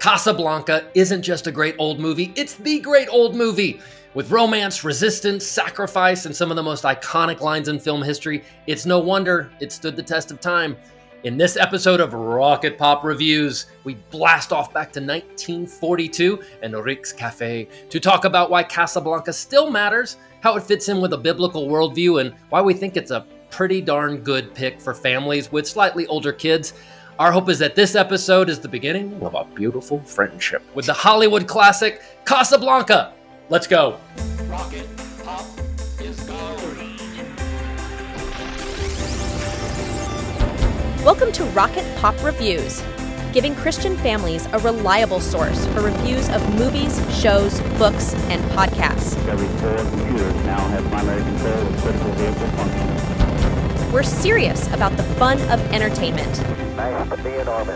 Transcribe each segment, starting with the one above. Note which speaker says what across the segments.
Speaker 1: Casablanca isn't just a great old movie, it's the great old movie. With romance, resistance, sacrifice, and some of the most iconic lines in film history, it's no wonder it stood the test of time. In this episode of Rocket Pop Reviews, we blast off back to 1942 and Rick's Cafe to talk about why Casablanca still matters, how it fits in with a biblical worldview, and why we think it's a pretty darn good pick for families with slightly older kids. Our hope is that this episode is the beginning of a beautiful friendship with the Hollywood classic Casablanca. Let's go.
Speaker 2: Rocket Pop is go.
Speaker 3: Welcome to Rocket Pop Reviews, giving Christian families a reliable source for reviews of movies, shows, books, and podcasts.
Speaker 4: Every 4 computers now have primary control of critical vehicle functions.
Speaker 3: We're serious about the fun of entertainment.
Speaker 4: Nice to be in orbit.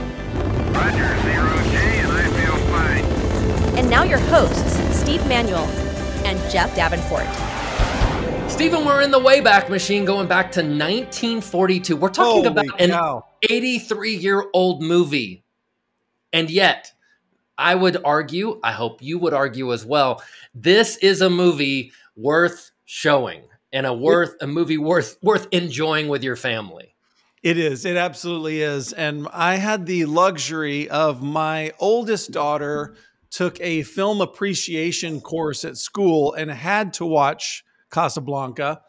Speaker 5: Roger, 0J, and I feel fine.
Speaker 3: And now your hosts, Steve Manuel and Jeff Davenport.
Speaker 1: Stephen, we're in the Wayback Machine going back to 1942. We're talking about an 83-year-old movie. And yet, I would argue, I hope you would argue as well, this is a movie worth showing and a movie worth enjoying with your family.
Speaker 6: It is. It absolutely is. And I had the luxury of my oldest daughter took a film appreciation course at school and had to watch Casablanca.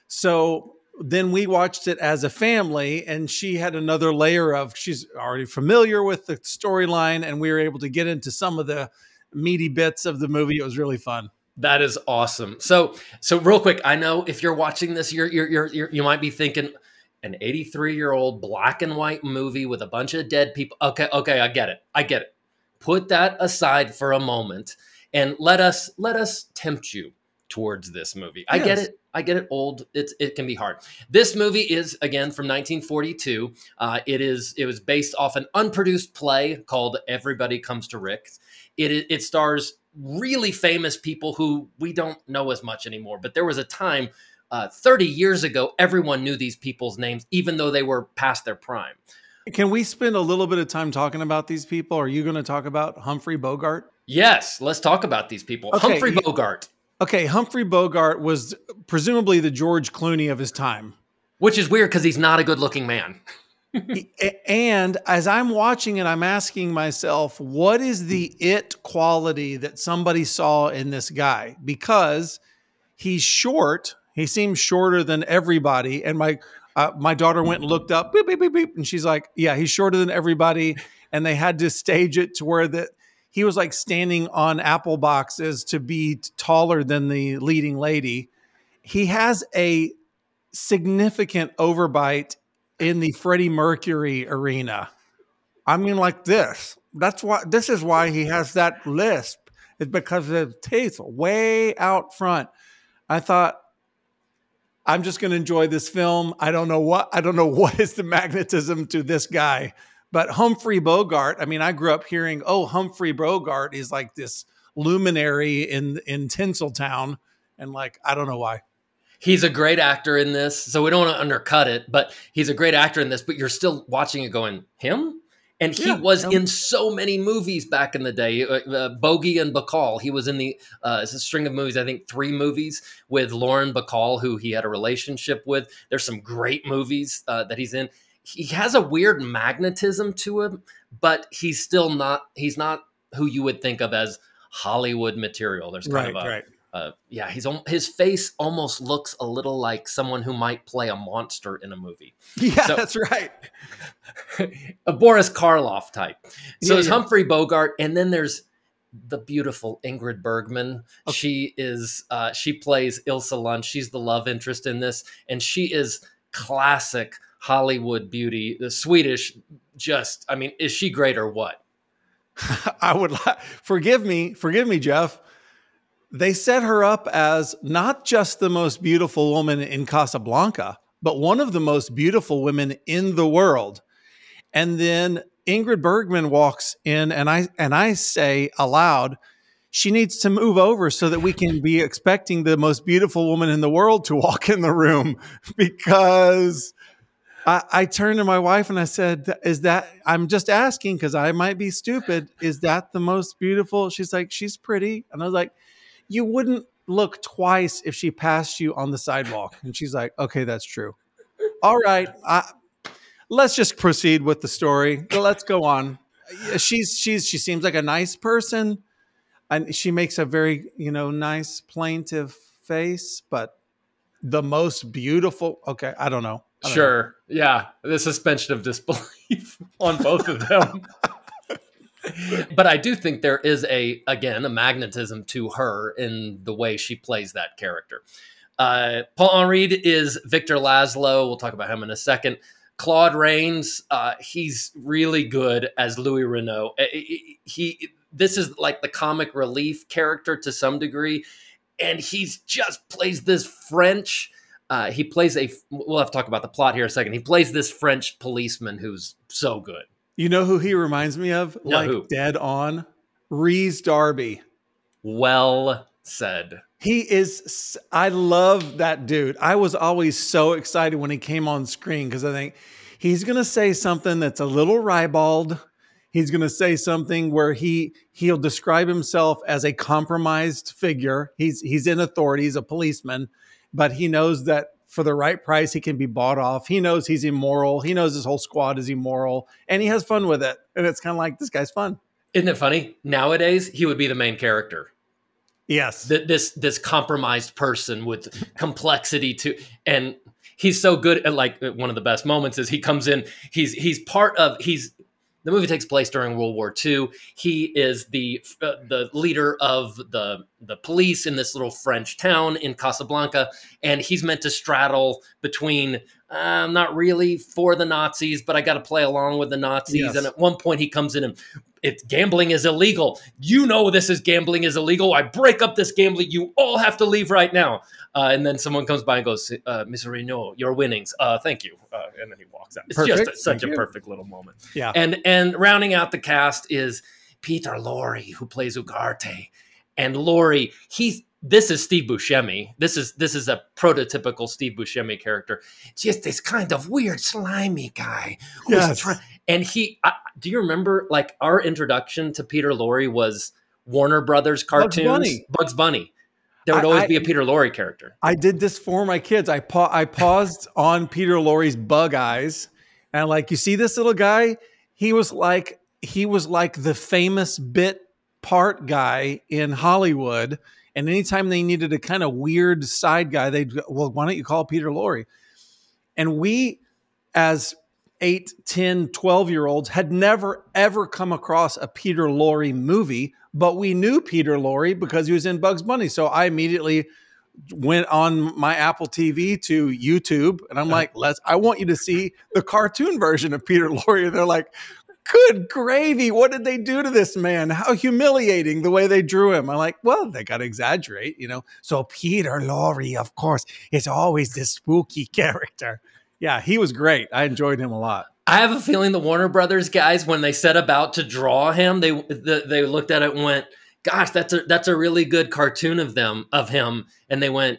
Speaker 6: So then we watched it as a family, and she had another layer of, she's already familiar with the storyline, and we were able to get into some of the meaty bits of the movie. It was really fun.
Speaker 1: That is awesome. So real quick, I know if you're watching this, you might be thinking an 83-year-old black and white movie with a bunch of dead people. Okay, I get it. Put that aside for a moment and let us tempt you towards this movie. I get it. Old. It can be hard. This movie is, again, from 1942. It was based off an unproduced play called Everybody Comes to Rick's. It stars really famous people who we don't know as much anymore. But there was a time 30 years ago, everyone knew these people's names, even though they were past their prime.
Speaker 6: Can we spend a little bit of time talking about these people? Are you going to talk about Humphrey Bogart?
Speaker 1: Yes, let's talk about these people. Okay, Humphrey Bogart.
Speaker 6: Okay, Humphrey Bogart was presumably the George Clooney of his time.
Speaker 1: Which is weird because he's not a good-looking man.
Speaker 6: And as I'm watching it, I'm asking myself, what is the it quality that somebody saw in this guy? Because he's short. He seems shorter than everybody. And my daughter went and looked up, beep, beep, beep, beep, and she's like, yeah, he's shorter than everybody. And they had to stage it to where he was like standing on apple boxes to be taller than the leading lady. He has a significant overbite in the Freddie Mercury arena. I mean, like this. This is why he has that lisp. It's because of his teeth way out front. I thought, I'm just going to enjoy this film. I don't know what is the magnetism to this guy, but Humphrey Bogart. I mean, I grew up hearing, Humphrey Bogart is like this luminary in Tinseltown. And like, I don't know why.
Speaker 1: He's a great actor in this. So we don't want to undercut it, but he's a great actor in this, but you're still watching it going, him? And he was in so many movies back in the day. Bogey and Bacall. He was in it's a string of movies, I think 3 movies with Lauren Bacall, who he had a relationship with. There's some great movies that he's in. He has a weird magnetism to him, but he's not who you would think of as Hollywood material. There's kind of his face almost looks a little like someone who might play a monster in a movie.
Speaker 6: Yeah, that's right.
Speaker 1: A Boris Karloff type. So it's Humphrey Bogart, and then there's the beautiful Ingrid Bergman. Okay. She plays Ilsa Lund. She's the love interest in this, and she is classic Hollywood beauty. The Swedish, is she great or what?
Speaker 6: I would forgive me, Jeff. They set her up as not just the most beautiful woman in Casablanca, but one of the most beautiful women in the world. And then Ingrid Bergman walks in, and I say aloud, she needs to move over so that we can be expecting the most beautiful woman in the world to walk in the room, because I turned to my wife and I said, "Is that? I'm just asking because I might be stupid. Is that the most beautiful?" She's like, "She's pretty," and I was like, "You wouldn't look twice if she passed you on the sidewalk." And she's like, "Okay, that's true. All right, let's just proceed with the story. Let's go on." Yeah, she seems like a nice person, and she makes a very nice plaintive face, but the most beautiful. Okay, I don't know.
Speaker 1: Sure. Yeah. The suspension of disbelief on both of them. But I do think there is a magnetism to her in the way she plays that character. Paul Henreid is Victor Laszlo. We'll talk about him in a second. Claude Rains, he's really good as Louis Renault. This is like the comic relief character to some degree, and he's just plays this French. He plays we'll have to talk about the plot here in a second. He plays this French policeman who's so good.
Speaker 6: You know who he reminds me of?
Speaker 1: No,
Speaker 6: like
Speaker 1: who?
Speaker 6: Dead on. Rhys Darby.
Speaker 1: Well said.
Speaker 6: He is, I love that dude. I was always so excited when he came on screen because I think he's going to say something that's a little ribald. He's going to say something where he'll describe himself as a compromised figure. He's in authority. He's a policeman, but he knows that for the right price, he can be bought off. He knows he's immoral. He knows his whole squad is immoral, and he has fun with it. And it's kind of like, this guy's fun.
Speaker 1: Isn't it funny? Nowadays, he would be the main character.
Speaker 6: Yes.
Speaker 1: This compromised person with complexity and he's so good at, like, one of the best moments is he comes in, the movie takes place during World War II. He is the leader of the police in this little French town in Casablanca, and he's meant to straddle between I'm not really for the Nazis, but I got to play along with the Nazis.
Speaker 6: Yes.
Speaker 1: And at one point, he comes in and gambling is illegal. You know this is gambling is illegal. I break up this gambling. You all have to leave right now. And then someone comes by and goes, Mr. Renault, your winnings. Thank you. And then he walks out. It's
Speaker 6: Perfect.
Speaker 1: just such
Speaker 6: Thank
Speaker 1: a
Speaker 6: you.
Speaker 1: perfect little moment.
Speaker 6: Yeah.
Speaker 1: And rounding out the cast is Peter Lorre, who plays Ugarte. And Lorre, this is Steve Buscemi. This is a prototypical Steve Buscemi character. Just this kind of weird, slimy guy.
Speaker 6: Yes.
Speaker 1: And do you remember, like, our introduction to Peter Lorre was Warner Brothers cartoons? Bugs Bunny. There would always be a Peter Lorre character.
Speaker 6: I did this for my kids. I paused on Peter Lorre's Bug Eyes, and like, you see this little guy? He was like the famous bit part guy in Hollywood. And anytime they needed a kind of weird side guy, they'd go, well, why don't you call Peter Lorre? And we, as 8, 10, 12-year-olds, had never, ever come across a Peter Lorre movie, but we knew Peter Lorre because he was in Bugs Bunny. So I immediately went on my Apple TV to YouTube, and I'm like, I want you to see the cartoon version of Peter Lorre. And they're like, good gravy. What did they do to this man? How humiliating the way they drew him. I'm like, well, they got to exaggerate, So Peter Lorre, of course, is always this spooky character. Yeah, he was great. I enjoyed him a lot.
Speaker 1: I have a feeling the Warner Brothers guys, when they set about to draw him, they looked at it and went, gosh, that's a really good cartoon of him. And they went,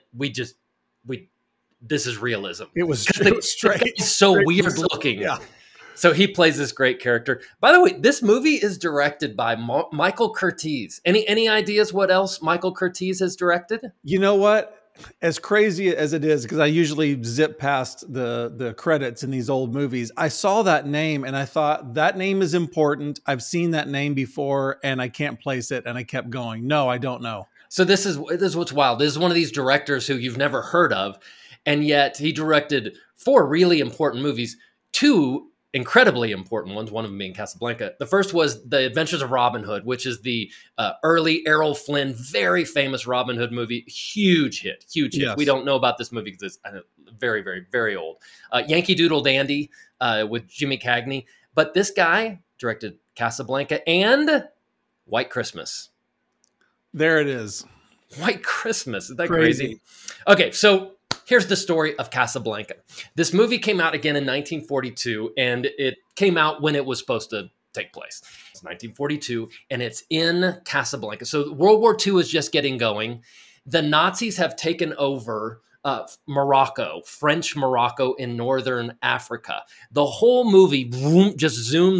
Speaker 1: this is realism.
Speaker 6: It was
Speaker 1: straight. It's so weird looking.
Speaker 6: Yeah.
Speaker 1: So he plays this great character. By the way, this movie is directed by Michael Curtiz. Any ideas what else Michael Curtiz has directed?
Speaker 6: You know what? As crazy as it is, because I usually zip past the credits in these old movies, I saw that name and I thought, that name is important. I've seen that name before and I can't place it. And I kept going, no, I don't know.
Speaker 1: So this is what's wild. This is one of these directors who you've never heard of. And yet he directed 4 really important movies, 2 incredibly important ones, one of them being Casablanca. The first was The Adventures of Robin Hood, which is the early Errol Flynn, very famous Robin Hood movie. Huge hit.
Speaker 6: Yes.
Speaker 1: We don't know about this movie because it's very, very, very old. Yankee Doodle Dandy with Jimmy Cagney. But this guy directed Casablanca and White Christmas.
Speaker 6: There it is.
Speaker 1: White Christmas. Isn't that crazy? Okay, so here's the story of Casablanca. This movie came out again in 1942, and it came out when it was supposed to take place. It's 1942, and it's in Casablanca. So World War II is just getting going. The Nazis have taken over Morocco, French Morocco in northern Africa. The whole movie just zoom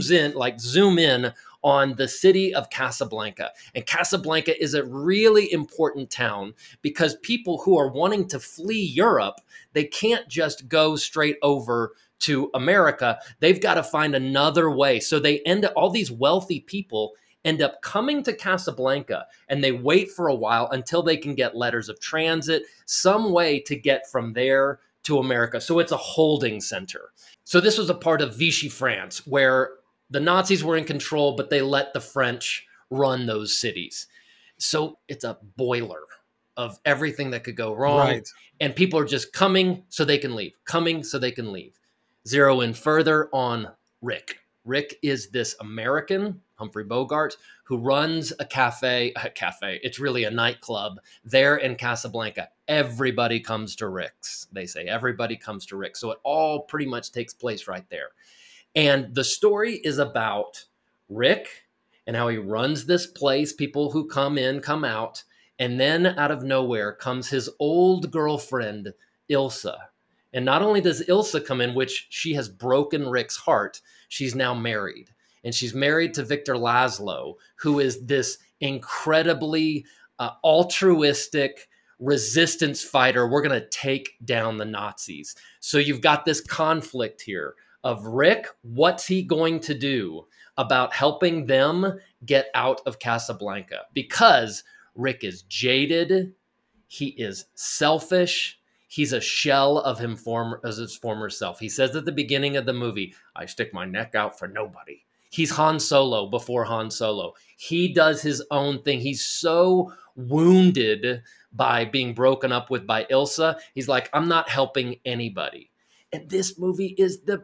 Speaker 1: in on the city of Casablanca. And Casablanca is a really important town because people who are wanting to flee Europe, they can't just go straight over to America. They've got to find another way. So all these wealthy people end up coming to Casablanca, and they wait for a while until they can get letters of transit, some way to get from there to America. So it's a holding center. So this was a part of Vichy France where the Nazis were in control, but they let the French run those cities. So it's a boiler of everything that could go wrong.
Speaker 6: Right.
Speaker 1: And people are just coming so they can leave, coming so they can leave. Zero in further on Rick. Rick is this American, Humphrey Bogart, who runs a cafe. It's really a nightclub there in Casablanca. Everybody comes to Rick's, they say. Everybody comes to Rick's. So it all pretty much takes place right there. And the story is about Rick and how he runs this place, people who come in, come out, and then out of nowhere comes his old girlfriend, Ilsa. And not only does Ilsa come in, which she has broken Rick's heart, she's now married. And she's married to Victor Laszlo, who is this incredibly altruistic resistance fighter. We're going to take down the Nazis. So you've got this conflict here of Rick, what's he going to do about helping them get out of Casablanca? Because Rick is jaded, he is selfish, he's a shell of his former self. He says at the beginning of the movie, I stick my neck out for nobody. He's Han Solo before Han Solo. He does his own thing. He's so wounded by being broken up with by Ilsa. He's like, I'm not helping anybody. And this movie is the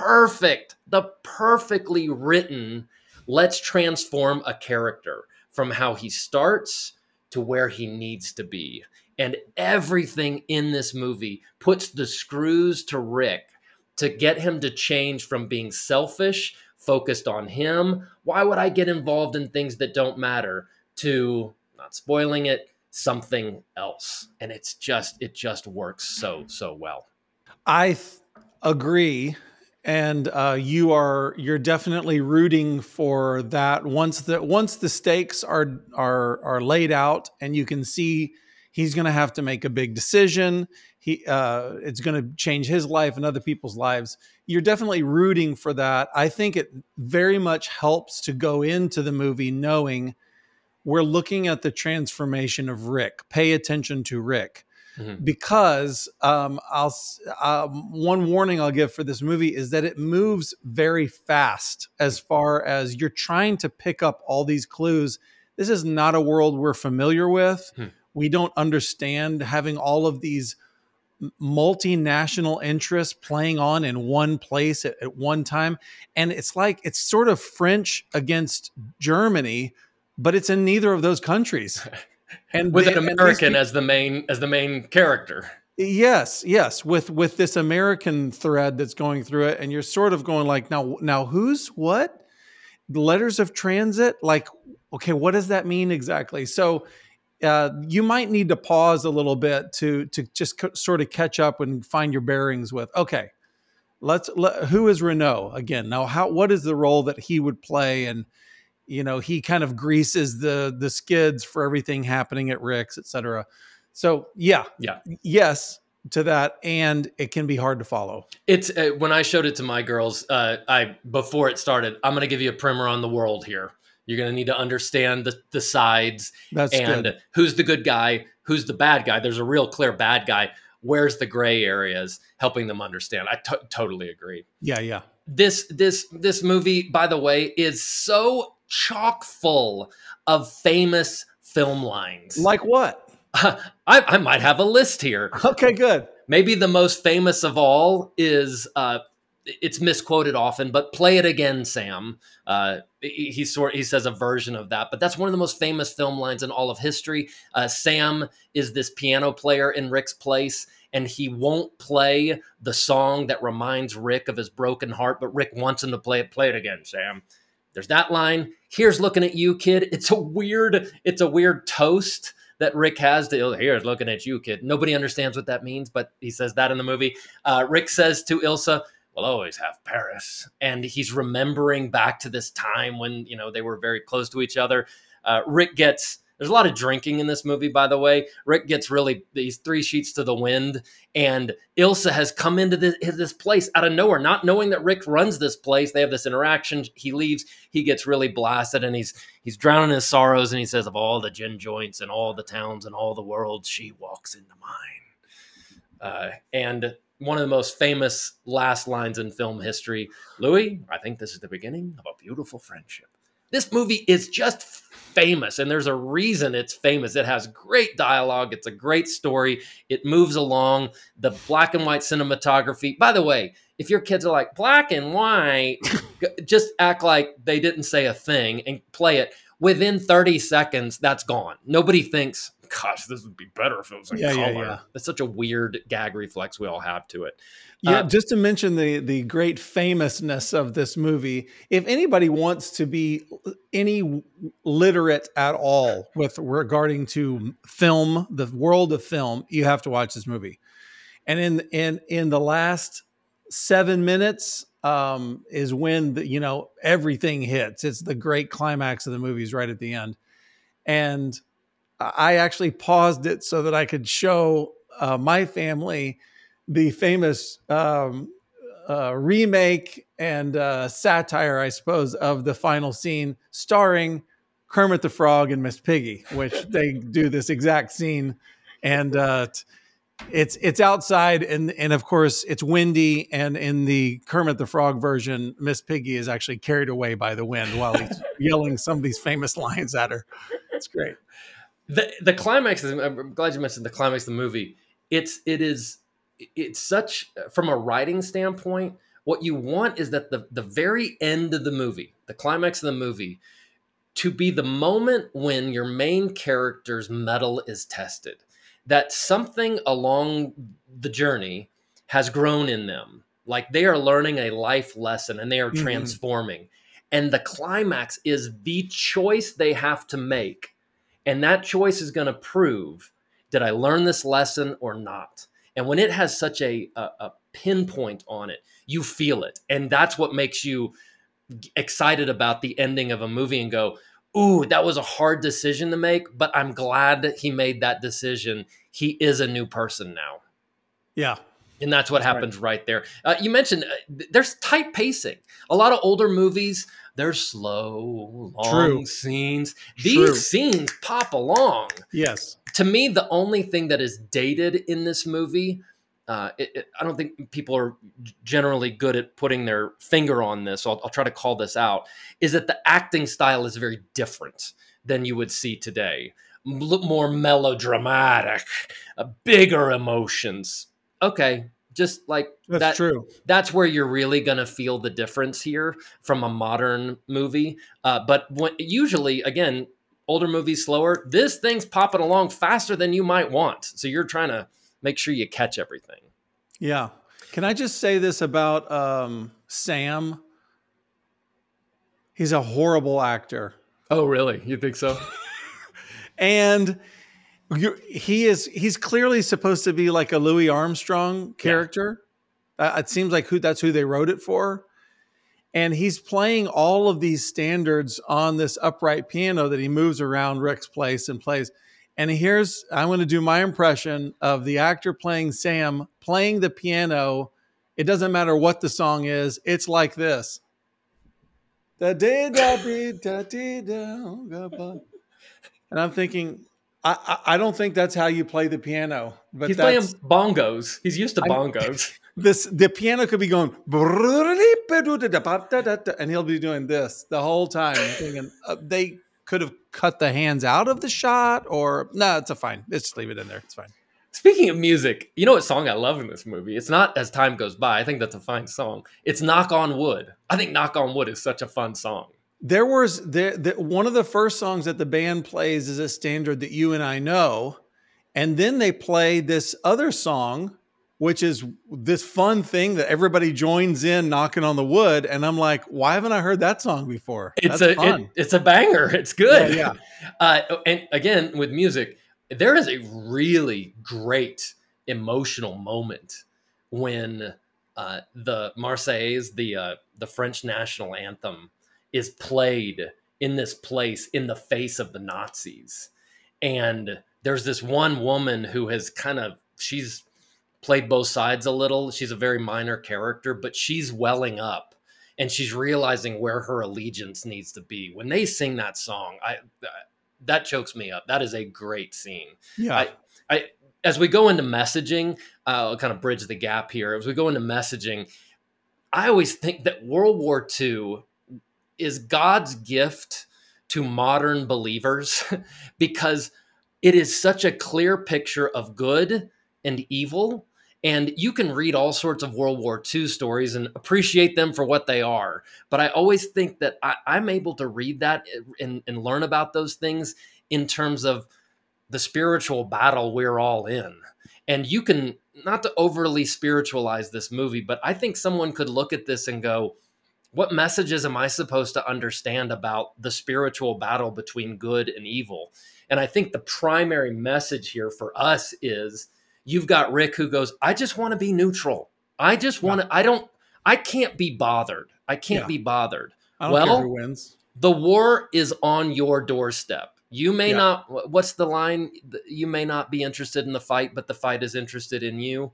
Speaker 1: perfectly written, let's transform a character from how he starts to where he needs to be. And everything in this movie puts the screws to Rick to get him to change from being selfish, focused on him. Why would I get involved in things that don't matter? To, not spoiling it, something else. And it just works so well.
Speaker 6: I agree. And you're definitely rooting for that once the stakes are laid out and you can see he's going to have to make a big decision. It's going to change his life and other people's lives. You're definitely rooting for that. I think it very much helps to go into the movie knowing we're looking at the transformation of Rick. Pay attention to Rick. Mm-hmm. Because one warning I'll give for this movie is that it moves very fast as far as you're trying to pick up all these clues. This is not a world we're familiar with. We don't understand having all of these multinational interests playing on in one place at one time. And it's sort of French against Germany, but it's in neither of those countries. And
Speaker 1: with an American as the main character.
Speaker 6: Yes. With this American thread that's going through it. And you're sort of going like, now who's what? Letters of transit? Like, okay, what does that mean exactly? So you might need to pause a little bit to just sort of catch up and find your bearings with, okay, who is Renault again? Now, what is the role that he would play? And, he kind of greases the skids for everything happening at Rick's, et cetera. So yes to that. And it can be hard to follow. It's
Speaker 1: when I showed it to my girls, before it started, I'm going to give you a primer on the world here. You're going to need to understand the sides.
Speaker 6: That's
Speaker 1: and
Speaker 6: good.
Speaker 1: Who's the good guy, who's the bad guy. There's a real clear bad guy. Where's the gray areas, helping them understand. I totally agree.
Speaker 6: Yeah.
Speaker 1: This movie, by the way, is so chock full of famous film lines.
Speaker 6: Like what?
Speaker 1: I might have a list here.
Speaker 6: Okay, good.
Speaker 1: Maybe the most famous of all is it's misquoted often, but "Play It Again, Sam." He says a version of that, but that's one of the most famous film lines in all of history. Sam is this piano player in Rick's place, and he won't play the song that reminds Rick of his broken heart, but Rick wants him to play it. Play it again, Sam. There's that line. Here's looking at you, kid. It's a weird toast that Rick has to Ilsa. Here's looking at you, kid. Nobody understands what that means, but he says that in the movie. Rick says to Ilsa, we'll always have Paris. And he's remembering back to this time when, they were very close to each other. There's a lot of drinking in this movie, by the way. Rick gets these 3 sheets to the wind, and Ilsa has come into this place out of nowhere, not knowing that Rick runs this place. They have this interaction. He leaves. He gets really blasted, and he's drowning in his sorrows, and he says, of all the gin joints and all the towns and all the world, she walks into mine. And one of the most famous last lines in film history, Louis, I think this is the beginning of a beautiful friendship. This movie is just famous, and there's a reason it's famous. It has great dialogue. It's a great story. It moves along. The black and white cinematography. By the way, if your kids are like, black and white, just act like they didn't say a thing and play it. Within 30 seconds, that's gone. Nobody thinks, gosh, this would be better if it was in color. Yeah. That's such a weird gag reflex we all have to it.
Speaker 6: Yeah, just to mention the great famousness of this movie, if anybody wants to be any literate at all with regarding to film, the world of film, you have to watch this movie. And in the last 7 minutes is when everything hits. It's the great climax of the movie is right at the end. And I actually paused it so that I could show my family the famous remake and satire, I suppose, of the final scene starring Kermit the Frog and Miss Piggy, which they do this exact scene. And it's outside and of course it's windy. And in the Kermit the Frog version, Miss Piggy is actually carried away by the wind while he's yelling some of these famous lines at her. It's great.
Speaker 1: The climax, I'm glad you mentioned the climax of the movie. It's such, from a writing standpoint, what you want is that the very end of the movie, the climax of the movie, to be the moment when your main character's mettle is tested, that something along the journey has grown in them. Like they are learning a life lesson and they are transforming. And the climax is the choice they have to make. And that choice is going to prove, did I learn this lesson or not? And when it has such a pinpoint on it, you feel it. And that's what makes you excited about the ending of a movie and go, ooh, that was a hard decision to make, but I'm glad that he made that decision. He is a new person now.
Speaker 6: Yeah.
Speaker 1: And that's what happens right there. You mentioned there's tight pacing. A lot of older movies, they're slow, long scenes. These scenes pop along.
Speaker 6: Yes.
Speaker 1: To me, the only thing that is dated in this movie, I don't think people are generally good at putting their finger on this, so I'll try to call this out, is that the acting style is very different than you would see today. More melodramatic, bigger emotions. Okay, just like
Speaker 6: that's true.
Speaker 1: That's where you're really going to feel the difference here from a modern movie. But usually, again, older movies slower. This thing's popping along faster than you might want. So you're trying to make sure you catch everything.
Speaker 6: Yeah. Can I just say this about Sam? He's a horrible actor.
Speaker 1: Oh, really? You think so?
Speaker 6: And he's clearly supposed to be like a Louis Armstrong character. Yeah. It seems like that's who they wrote it for. And he's playing all of these standards on this upright piano that he moves around Rick's place and plays. And I'm going to do my impression of the actor playing Sam, playing the piano. It doesn't matter what the song is. It's like this. And I'm thinking, I don't think that's how you play the piano. But
Speaker 1: he's playing bongos. He's used to bongos.
Speaker 6: The piano could be going, and he'll be doing this the whole time. I'm thinking they could have cut the hands out of the shot, or no, it's fine. Let's leave it in there. It's fine.
Speaker 1: Speaking of music, you know what song I love in this movie? It's not As Time Goes By. I think that's a fine song. It's Knock on Wood. I think Knock on Wood is such a fun song.
Speaker 6: One of the first songs that the band plays is a standard that you and I know. And then they play this other song, which is this fun thing that everybody joins in knocking on the wood. And I'm like, why haven't I heard that song before?
Speaker 1: It's a banger. It's good.
Speaker 6: Yeah.
Speaker 1: And again, with music, there is a really great emotional moment when the Marseillaise, the French national anthem, is played in this place in the face of the Nazis. And there's this one woman who has she's played both sides a little. She's a very minor character, but she's welling up and she's realizing where her allegiance needs to be. When they sing that song, that chokes me up. That is a great scene.
Speaker 6: Yeah.
Speaker 1: As we go into messaging, I'll kind of bridge the gap here. As we go into messaging, I always think that World War II is God's gift to modern believers because it is such a clear picture of good and evil. And you can read all sorts of World War II stories and appreciate them for what they are. But I always think that I'm able to read that and learn about those things in terms of the spiritual battle we're all in. And you can, not to overly spiritualize this movie, but I think someone could look at this and go, what messages am I supposed to understand about the spiritual battle between good and evil? And I think the primary message here for us is you've got Rick who goes, I just want to be neutral. I just want to, I can't be bothered. I can't be bothered.
Speaker 6: I don't care who wins.
Speaker 1: The war is on your doorstep. You may not, what's the line? You may not be interested in the fight, but the fight is interested in you.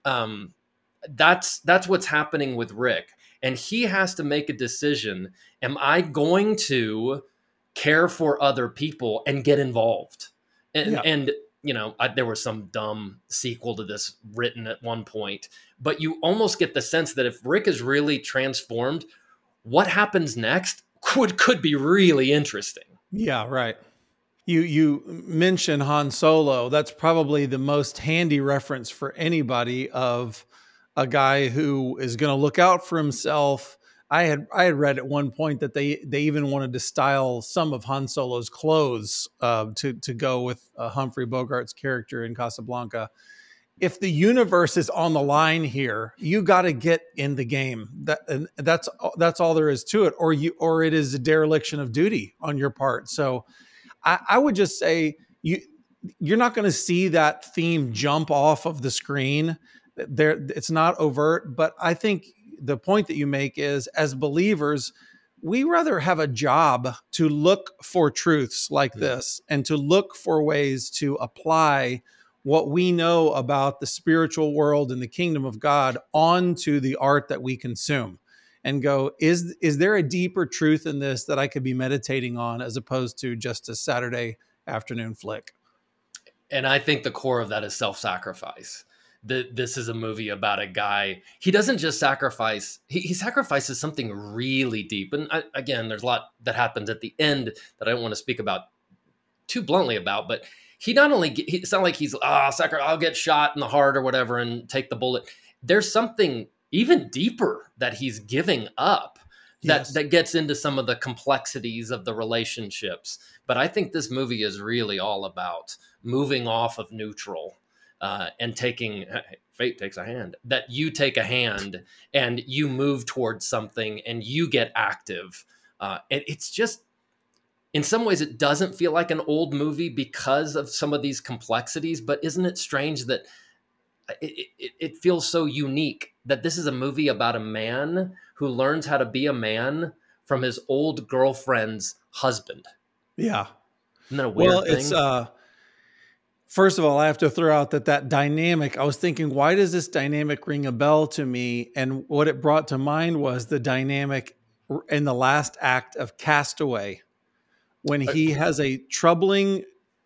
Speaker 1: That's what's happening with Rick. And he has to make a decision. Am I going to care for other people and get involved? And you know, there was some dumb sequel to this written at one point, but you almost get the sense that if Rick is really transformed, what happens next could be really interesting.
Speaker 6: Yeah, right. You mentioned Han Solo. That's probably the most handy reference for anybody of a guy who is going to look out for himself. I had read at one point that they even wanted to style some of Han Solo's clothes to go with Humphrey Bogart's character in Casablanca. If the universe is on the line here, you got to get in the game. That's all there is to it, or it is a dereliction of duty on your part. So I would just say you're not going to see that theme jump off of the screen. It's not overt, but I think the point that you make is, as believers, we rather have a job to look for truths like this and to look for ways to apply what we know about the spiritual world and the kingdom of God onto the art that we consume, and go, is there a deeper truth in this that I could be meditating on as opposed to just a Saturday afternoon flick?
Speaker 1: And I think the core of that is self-sacrifice. This is a movie about a guy. He doesn't just sacrifice. He sacrifices something really deep. And again, there's a lot that happens at the end that I don't want to speak about too bluntly about, but he not only, it's not like he's, I'll get shot in the heart or whatever and take the bullet. There's something even deeper that he's giving up that gets into some of the complexities of the relationships. But I think this movie is really all about moving off of neutral and taking, fate takes a hand, that you take a hand and you move towards something and you get active. And it's just, in some ways, it doesn't feel like an old movie because of some of these complexities, but isn't it strange that it feels so unique that this is a movie about a man who learns how to be a man from his old girlfriend's husband.
Speaker 6: Yeah.
Speaker 1: Isn't that a weird thing?
Speaker 6: It's, first of all, I have to throw out that dynamic. I was thinking, why does this dynamic ring a bell to me? And what it brought to mind was the dynamic in the last act of Castaway, when he has a troubling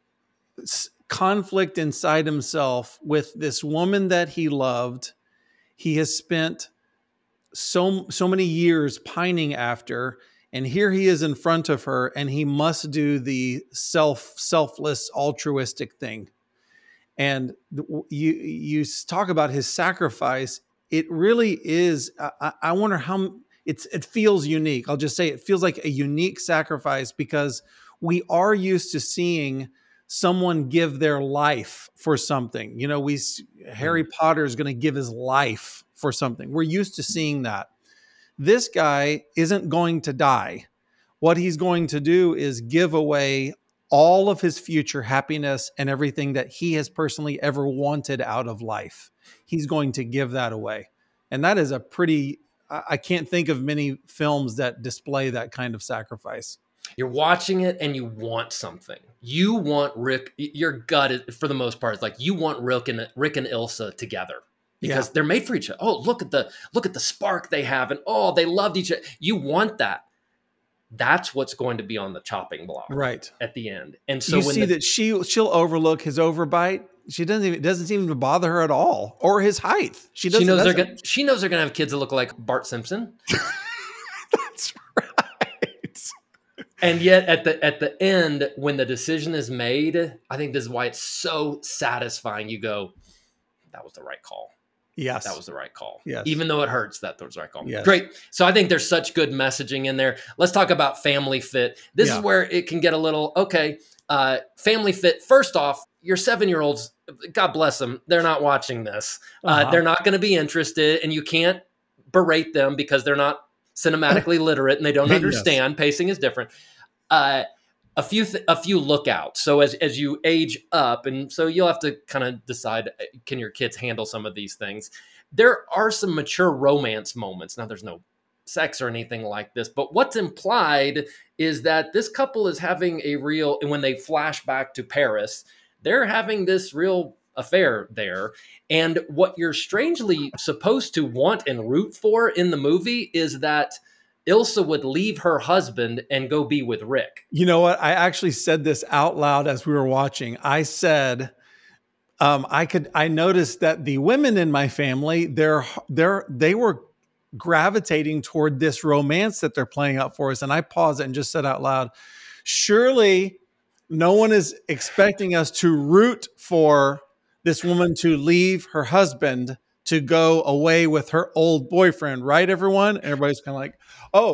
Speaker 6: conflict inside himself with this woman that he loved. He has spent so many years pining after, and here he is in front of her, and he must do the selfless, altruistic thing. And you talk about his sacrifice. It really is. I wonder how it feels unique. I'll just say it feels like a unique sacrifice, because we are used to seeing someone give their life for something. You know, Harry Potter is going to give his life for something. We're used to seeing that. This guy isn't going to die. What he's going to do is give away all of his future happiness and everything that he has personally ever wanted out of life. He's going to give that away. And that is a pretty, I can't think of many films that display that kind of sacrifice.
Speaker 1: You're watching it and you want something. You want Rick, your gut is, for the most part, is like you want Rick and Ilsa together because they're made for each other. Oh, look at the spark they have, and oh, they loved each other. You want that. That's what's going to be on the chopping block,
Speaker 6: right,
Speaker 1: at the end. And so
Speaker 6: you see that she'll overlook his overbite. It doesn't seem to bother her at all, or his height. She knows
Speaker 1: they're gonna have kids that look like Bart Simpson.
Speaker 6: That's right.
Speaker 1: And yet at the end, when the decision is made, I think this is why it's so satisfying. You go, that was the right call.
Speaker 6: Yes.
Speaker 1: That was the right call.
Speaker 6: Yes.
Speaker 1: Even though it hurts, that was the right call.
Speaker 6: Yes.
Speaker 1: Great. So I think there's such good messaging in there. Let's talk about family fit. This is where it can get a little, family fit. First off, your 7-year-olds, God bless them, they're not watching this. They're not going to be interested, and you can't berate them because they're not cinematically literate and they don't understand. Yes. Pacing is different. A few lookouts. So as you age up, and so you'll have to kind of decide, can your kids handle some of these things? There are some mature romance moments. Now, there's no sex or anything like this, but what's implied is that this couple is having a real, and when they flash back to Paris, they're having this real affair there. And what you're strangely supposed to want and root for in the movie is that Ilsa would leave her husband and go be with Rick.
Speaker 6: You know what? I actually said this out loud as we were watching. I said, I noticed that the women in my family, they were gravitating toward this romance that they're playing out for us. And I paused and just said out loud, surely no one is expecting us to root for this woman to leave her husband to go away with her old boyfriend, right, everyone? And everybody's kind of like,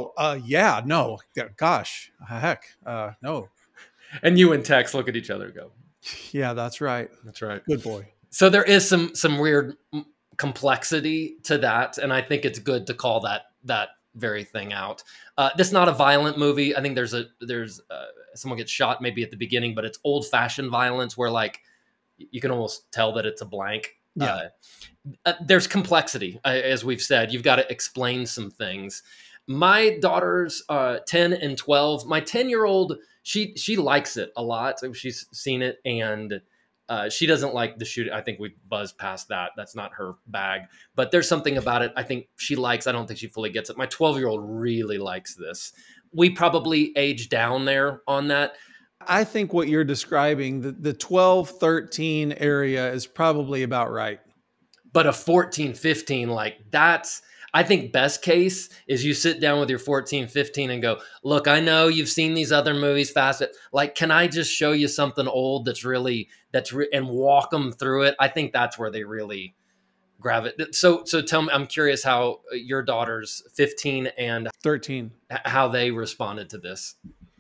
Speaker 6: no, gosh, heck, no.
Speaker 1: And you and Tex look at each other and go,
Speaker 6: yeah, that's right.
Speaker 1: That's right.
Speaker 6: Good boy.
Speaker 1: So there is some weird complexity to that, and I think it's good to call that very thing out. This is not a violent movie. I think there's someone gets shot maybe at the beginning, but it's old-fashioned violence where like you can almost tell that it's a blank.
Speaker 6: Yeah.
Speaker 1: There's complexity, as we've said. You've got to explain some things. My daughters, 10 and 12, my 10-year-old, she likes it a lot. So she's seen it, and she doesn't like the shooting. I think we buzzed past that. That's not her bag. But there's something about it I think she likes. I don't think she fully gets it. My 12-year-old really likes this. We probably age down there on that.
Speaker 6: I think what you're describing, the 12, 13 area is probably about right.
Speaker 1: But a 14, 15, like that's, I think best case is you sit down with your 14, 15 and go, look, I know you've seen these other movies fast. Like, can I just show you something old and walk them through it? I think that's where they really gravitate. So tell me, I'm curious how your daughters 15 and
Speaker 6: 13,
Speaker 1: how they responded to this.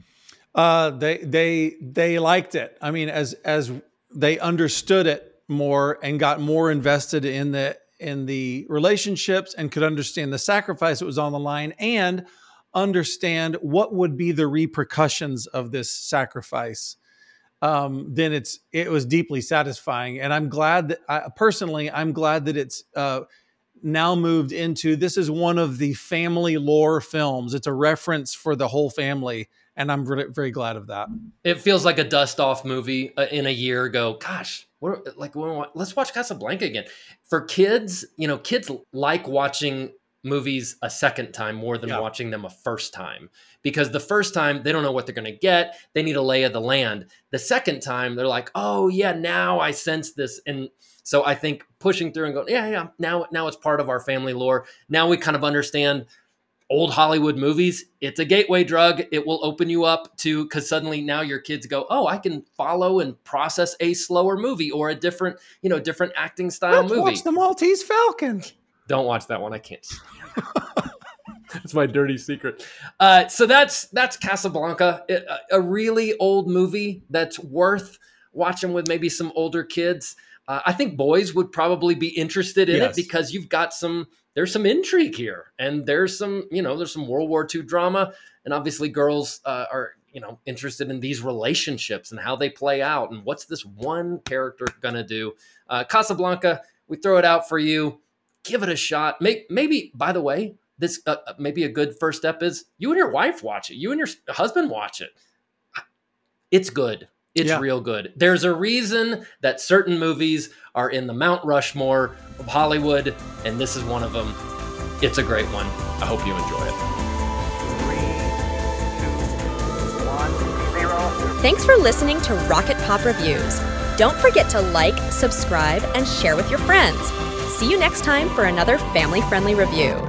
Speaker 6: They liked it. I mean, as they understood it more and got more invested in the relationships and could understand the sacrifice that was on the line and understand what would be the repercussions of this sacrifice, then it was deeply satisfying. And I'm glad that I'm glad that it's now moved into, this is one of the family lore films. It's a reference for the whole family. And I'm very, very glad of that.
Speaker 1: It feels like a dust-off movie in a year ago. Gosh, let's watch Casablanca again. For kids, kids like watching movies a second time more than watching them a first time. Because the first time, they don't know what they're going to get. They need a lay of the land. The second time, they're like, oh, yeah, now I sense this. And so I think pushing through and going, yeah, now it's part of our family lore. Now we kind of understand old Hollywood movies. It's a gateway drug. It will open you up to, because suddenly now your kids go, oh, I can follow and process a slower movie or a different acting style movie.
Speaker 6: Watch The Maltese Falcon.
Speaker 1: Don't watch that one. I can't. That's my dirty secret. So that's Casablanca, a really old movie that's worth watching with maybe some older kids. I think boys would probably be interested in it because you've got there's some intrigue here, and there's some World War II drama, and obviously girls are interested in these relationships and how they play out and what's this one character gonna do. Casablanca, we throw it out for you. Give it a shot. Maybe by the way, this maybe a good first step is you and your wife watch it. You and your husband watch it. It's good. It's real good. There's a reason that certain movies are in the Mount Rushmore of Hollywood, and this is one of them. It's a great one. I hope you enjoy it.
Speaker 5: 3, 2, 1, 0.
Speaker 3: Thanks for listening to Rocket Pop Reviews. Don't forget to like, subscribe, and share with your friends. See you next time for another family-friendly review.